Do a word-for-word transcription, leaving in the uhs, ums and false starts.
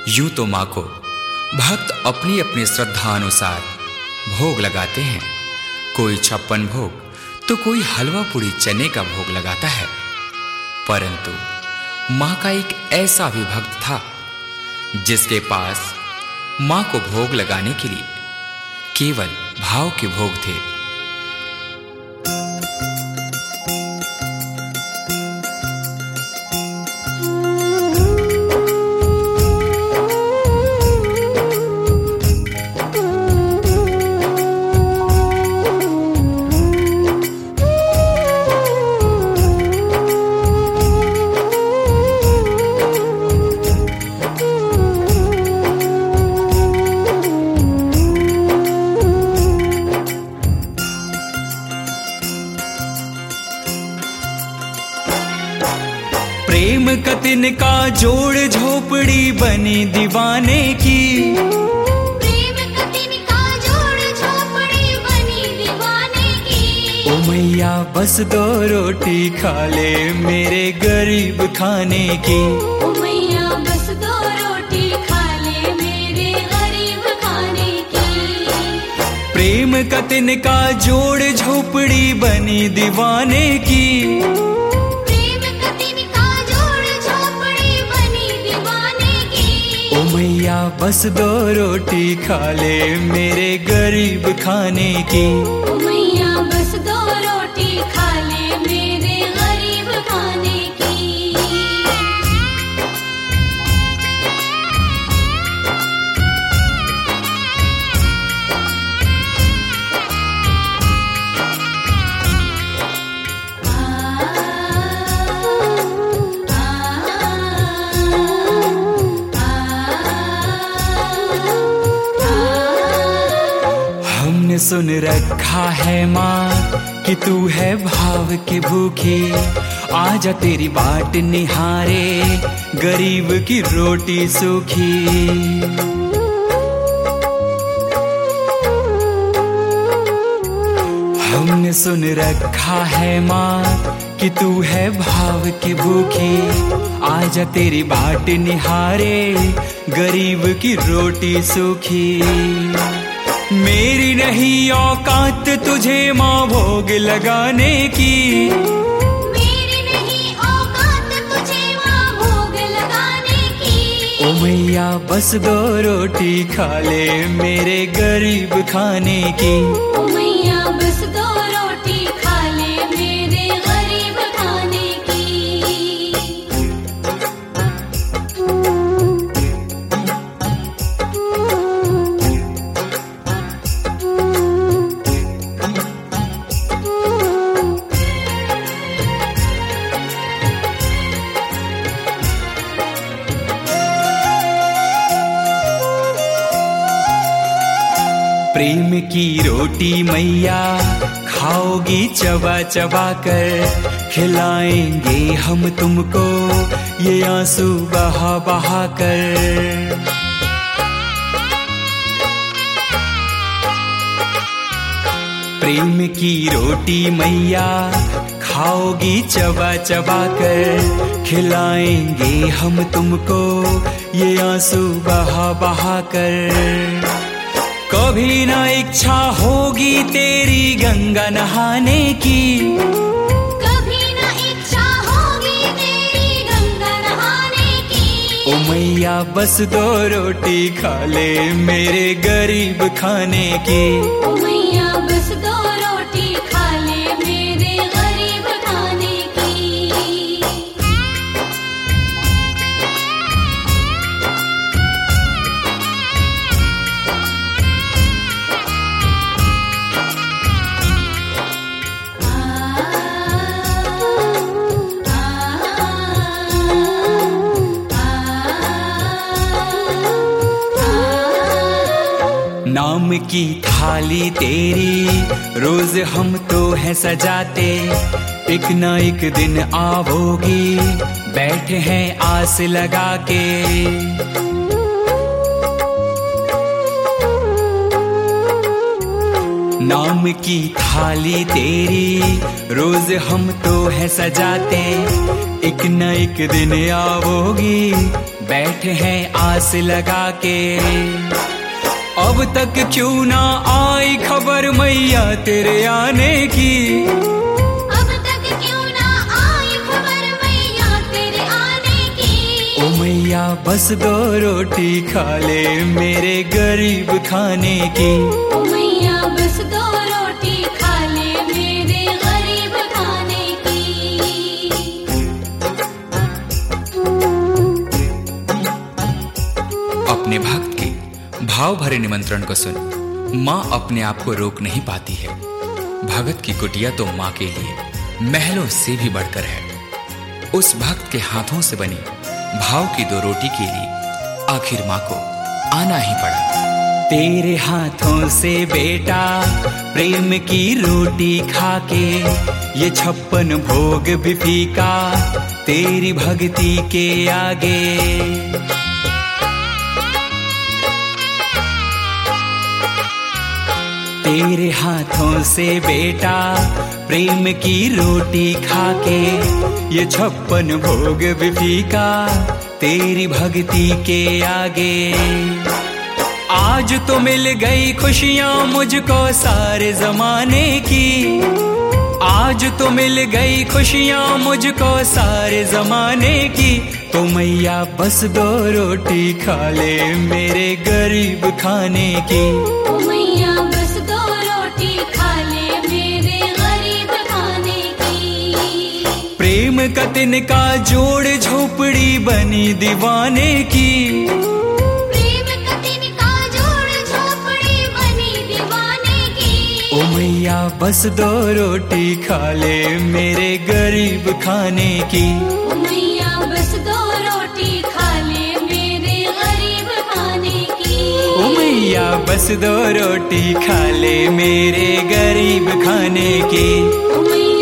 यूं तो माँ को भक्त अपनी अपनी श्रद्धा अनुसार भोग लगाते हैं। कोई छप्पन भोग तो कोई हलवा पूड़ी चने का भोग लगाता है। परंतु माँ का एक ऐसा भी भक्त था जिसके पास माँ को भोग लगाने के लिए केवल भाव के भोग थे। प्रेम कतिन का जोड़ झोपड़ी बनी दीवाने की। प्रेम कतिन का जोड़ झोपड़ी बनी दीवाने की। ओ मैया बस दो रोटी खा ले मेरे गरीब खाने की। ओ मैया बस दो रोटी खा ले मेरे गरीब खाने की। प्रेम कतिन का जोड़ झोपड़ी बनी दीवाने की। ओ मैया बस दो रोटी खा ले मेरे गरीब खाने की। ओ मैया बस दो रोटी खा ले मेरे गरीब खाने की। हमने सुन रखा है माँ कि तू है भाव की भूखी। आजा तेरी बाट निहारे गरीब की रोटी सूखी। हमने सुन रखा है माँ कि तू है भाव की भूखी। आजा तेरी बाट निहारे गरीब की रोटी सूखी। मेरी नहीं औकात तुझे माँ भोग लगाने की। मेरी नहीं औकात तुझे माँ भोग लगाने की। ओ मैया बस दो रोटी खा ले मेरे गरीब खाने की। ओ मैया बस दो रोटी खा ले मेरे गरीब खाने की। प्रेम की रोटी मैया खाओगी चबा चबा कर। खिलाएंगे हम तुमको ये आंसू बहा बहा कर। प्रेम की रोटी मैया खाओगी चबा चबा कर। खिलाएंगे हम तुमको ये आंसू बहा बहा कर। कभी ना इच्छा होगी तेरी गंगा नहाने की। कभी ना इच्छा होगी तेरी गंगा नहाने की। ओ मैया बस दो रोटी खा ले मेरे गरीब खाने की। ओ मैया बस दो रोटी खा ले मेरे गरीब खाने की। नाम की थाली तेरी रोज हम तो है सजाते। एक ना एक दिन आवोगी बैठे हैं आस लगा के। नाम की थाली तेरी रोज हम तो है सजाते। एक न एक दिन आओगी बैठे हैं आस लगा के। अब तक क्यों ना आई खबर मैया तेरे आने की। अब तक क्यों ना आई खबर मैया तेरे आने की। ओ मैया बस दो रोटी खा ले मेरे गरीब खाने की। ओ मैया बस दो रोटी खा ले मेरे गरीब खाने की। अपने भक्त के भाव भरे निमंत्रण को सुन माँ अपने आप को रोक नहीं पाती है। भगत की कुटिया तो माँ के लिए महलों से भी बढ़कर है। उस भक्त के हाथों से बनी भाव की दो रोटी के लिए आखिर माँ को आना ही पड़ा। तेरे हाथों से बेटा प्रेम की रोटी खा के ये छप्पन भोग भी फीका तेरी भक्ति के आगे। तेरे हाथों से बेटा प्रेम की रोटी खा के ये छप्पन भोग भी फीका तेरी भक्ति के आगे। आज तो मिल गई खुशियां मुझको सारे जमाने की। आज तो मिल गई खुशियां मुझको सारे जमाने की। तो मैया बस दो रोटी खा ले मेरे गरीब खाने की। ओ मैया बस दो रोटी खा ले मेरे गरीब खाने की। प्रेम का तिनका जोड़ झोपड़ी बनी दीवाने की। प्रेम का तिनका जोड़ झोपड़ी बनी दीवाने की। ओ मैया बस दो रोटी खा ले मेरे गरीब खाने की। ओ मैया बस दो रोटी खा ले मेरे गरीब खाने की। ओ मैया बस दो रोटी खा ले मेरे गरीब खाने की। ओ मैया